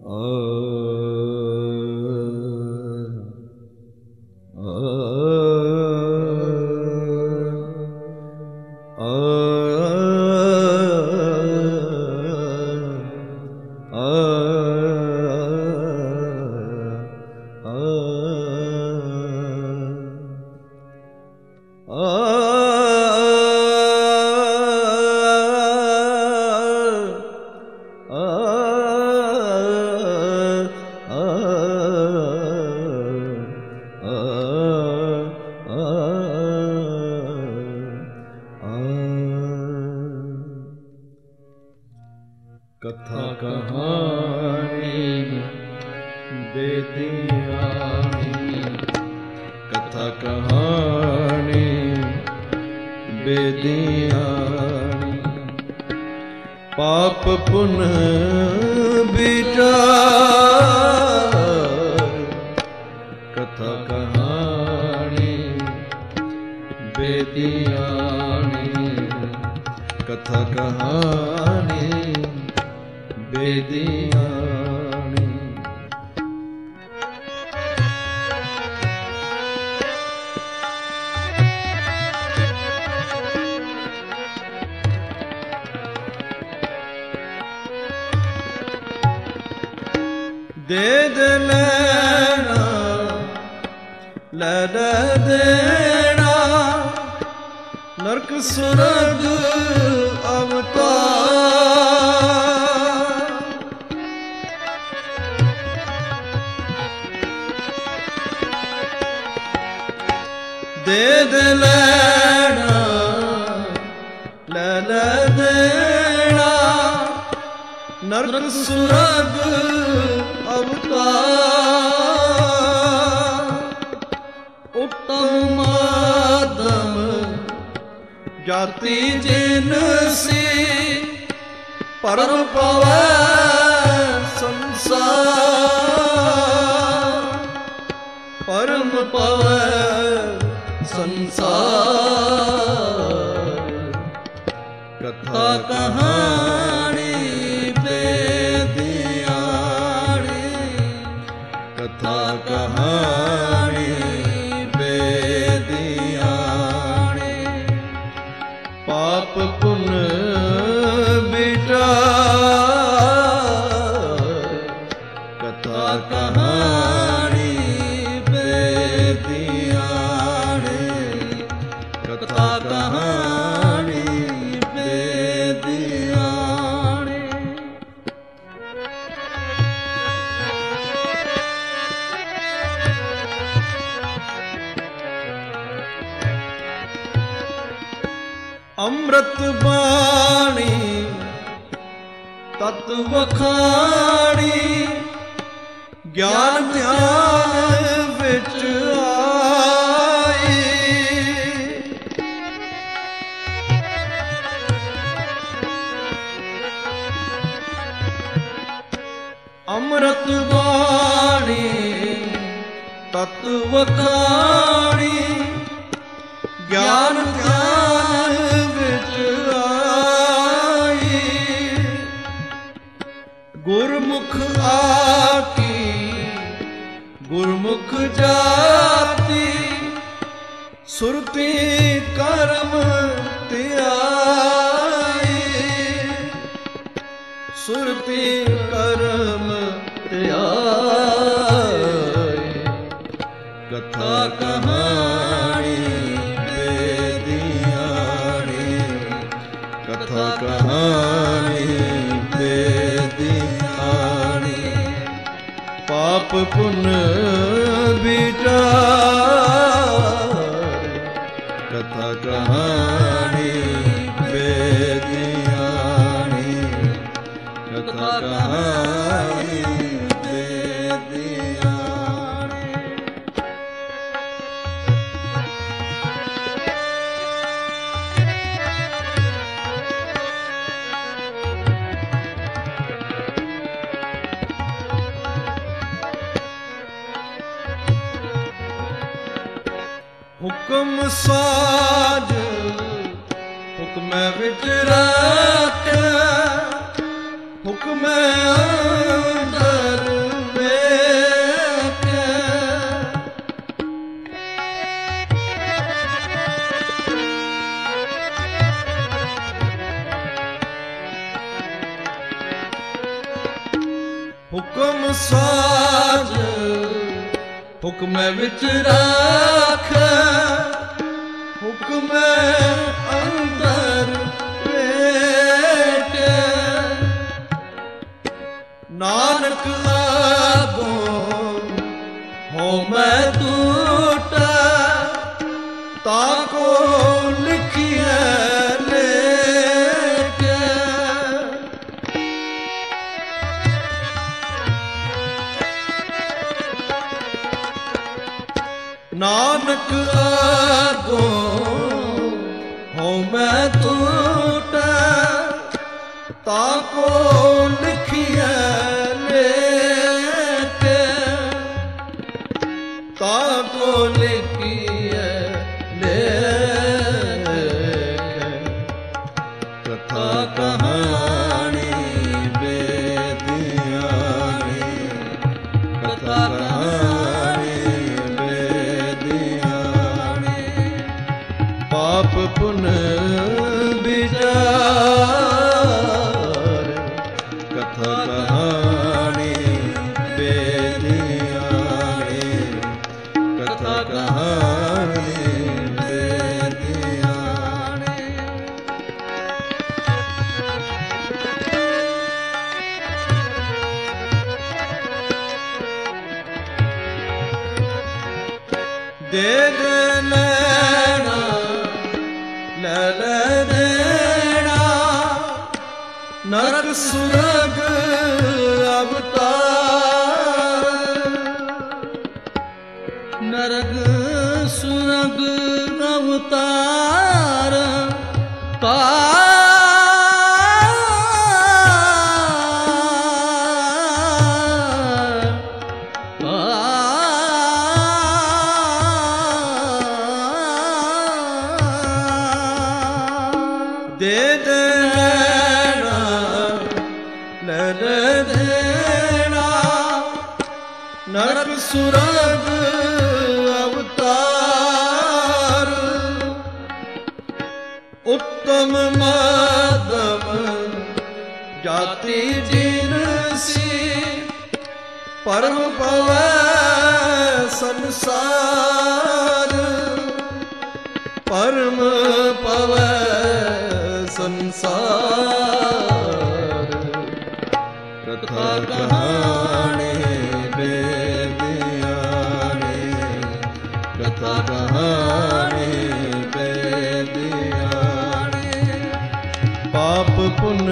ਕਥਾ ਕਹਾਣੀ ਬੇਦੀਆਣੀ, ਕਥਾ ਕਹਾਣੀ ਬੇਦੀਆਣੀ, ਪਾਪ ਪੁਨ ਵਿਚਾਰ, ਕਥਾ ਕਹਾਣੀ ਬੇਦੀਆਣੀ, ਕਥਾ ਕਹਾਣੀ ਬੇਦੀਆਣੀ। ਦੇ ਦੇ ਲੈਣਾ ਲੈ ਲੈ ਦੇਣਾ, ਨਰਕ ਸੁਰਗ ਅਵਤਾਰ, ਦੇ ਦੇ ਲੈਣਾ ਲੈ ਲੈ ਦੇਣਾ, ਨਰਕ ਸੁਰਗ ਅਵਤਾਰ, ਉੱਤਮ ਮਾਧਮ ਜਾਤੀ ਜਿਨਸੀ, ਪਰਮ ਪਵੈ ਸੰਸਾਰ, ਪਰਮ ਪਵੈ ਸੰਸਾਰ, ਕਥਾ ਕਹਾਣੀ ਬੇਦੀਆਣੀ, ਕਥਾ ਕਹਾਣੀ ਬੇਦੀਆਣੀ, ਪਾਪ ਪੁਨ ਵਿਚਾਰ, ਕਥਾ ਕਹਾਣੀ ਬੇਦੀਆਣੀ, ਕਥਾ ਕਹਾਣੀ ਬੇਦੀਆਣੀ। ਅੰਮ੍ਰਿਤ ਬਾਣੀ ਤਤ ਵਖਾਣੀ, ਗਿਆਨ ਧਿਆਨ ਵਿੱਚ ਆਈ, ਅੰਮ੍ਰਿਤ ਬਾਣੀ ਤਤ ਵਖਾਣੀ, ਗਿਆਨ ਧਿਆਨ ਵਿੱਚ ਆਈ, ਗੁਰਮੁਖ ਆਕੀ ਗੁਰਮੁਖ ਜਾਤੀ, ਸੁਰਤੀ ਕਰਮ ਧਿਆਈ, ਸੁਰਤੀ ਕਰਮ ਧਿਆਈ, ਕਥਾ ਕਹਾਣੀ ਬੇਦੀਆਣੀ, ਕਥਾ ਕਹਾਣੀ ਬੇਦੀਆਣੀ, ਪਾਪ ਪੁਨ ਵਿਚਾਰ, ਕਥਾ ਕਹਾਣੀ ਬੇਦੀਆਣੀ, ਕਥਾ ਕਹਾਣੀ ਬੇਦੀਆਣੀ। ਹੁਕਮ ਸਾਜ ਹੁਕਮੈ ਵਿੱਚ ਰੱਖਿਆ, ਹੁਕਮ ਅੰਦਰ ਵੇਖੇ ਹੁਕਮ ਸਾਜ ਹੁਕਮ ਵਿੱਚ ਰੱਖ ਹੁਕਮ ਅੰਦਰ ਵੇਖੇ ਨਾਨਕ ਆਗੋਂ ਹੋ ਮੈਂ ਟੂਟਾ ਤਾਕੋ ਲਿਖਿਆ ਲੇਖੇ ਨਾਨਕ ਆਗੋਂ ਹੋ ਮੈਂ ਟੂਟਾ ਤਾਕੋ ਲਿਖਿਆ ਲੇਖੇ ਤਾਕੋ ਲਿਖਿਆ ਲੇਖੇ ਕਥਾ ਕਹਾਣੀ ਬੇਦਿਆਣੀ ਕਥਾ ਪਾਪ ਪੁਨ ਵਿਚਾਰ ਕਥਾ ਕਹਾਣੀ ਬੇਦਿਆਣੀ ਕਥਾ ਕਹਾਣੀ ਬੇਦਿਆਣੀ ਦੇ ਲੈਣਾ ਲੈ ਦੇਣਾ ਨਰਕ ਸੁਰਗ ਅਵਤਾਰ ਨਰਕ ਸੁਰਗ ਅਵਤਾਰ ਦੇ ਦੇਣਾ ਲੈ ਦੇਣਾ ਨਰਕ ਸੁਰਗ ਅਵਤਾਰ ਉੱਤਮ ਮਾਧਵ ਜਾਤੀ ਜਿਨਸੀ ਪਰਮ ਪਵੈ ਸੰਸਾਰ ਪਰਮ ਪਵੈ ਸੰਸਾਰ ਕਥਾ ਕਹਾਣੀ ਬੇਦਿਆਣੀ ਕਥਾ ਕਹਾਣੀ ਬੇਦਿਆਣੀ ਪਾਪ ਪੁਨ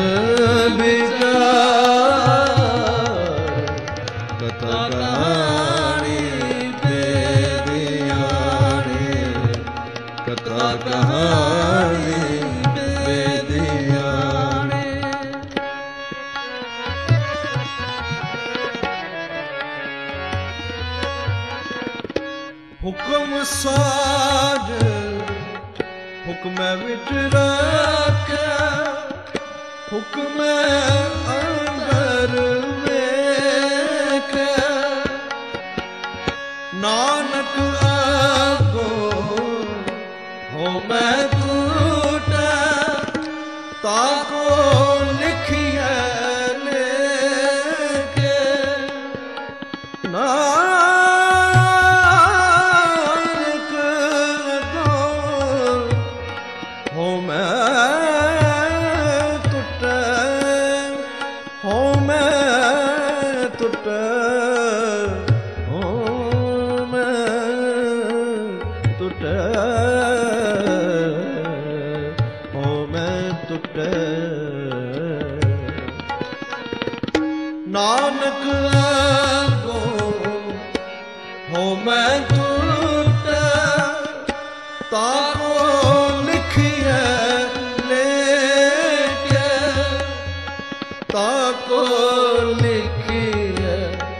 ਵਿਚਾਰ ਕਥਾ ਕਹਾਣੀ ਬੇਦਿਆਣੀ ਕਥਾ ਕਹਾਣੀ ਹੁਕਮ ਸਾਜ ਹੁਕਮ ਵਿੱਚ ਰੱਖਿਆ ਹੁਕਮ ਅੰਦਰ ਵੇਖਿਆ ਨਾਨਕ ਆਗੋਂ ਹੋ ਮੈਂ ਟੂਟਾ ਤਾਕੋ ਲਿਖਿਆ ਲੇਖੇ ਹੋ ਮੈਂ ਟੁੱਟਾ ਹੋ ਮੈਂ ਟੁੱਟਾ ਹੋ ਮੈਂ ਟੁੱਟਾ ਹੋ ਮੈਂ ਟੁੱਟਾ ਨਾਨਕ ਆਗੋਂ ਹੋ ਮੈਂ ਟੁੱਟਾ ਤਾਕੋ ਲਿਖਿਆ ਤਾਕੋ ਲਿਖਿਆ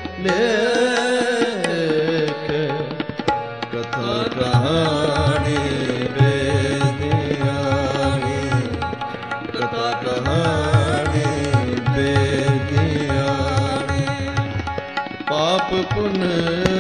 ਲੇਖ ਕਥਾ ਕਹਾਣੀ ਬੇਦਿਆਣੀ ਕਥਾ ਕਹਾਣੀ ਪੁਨ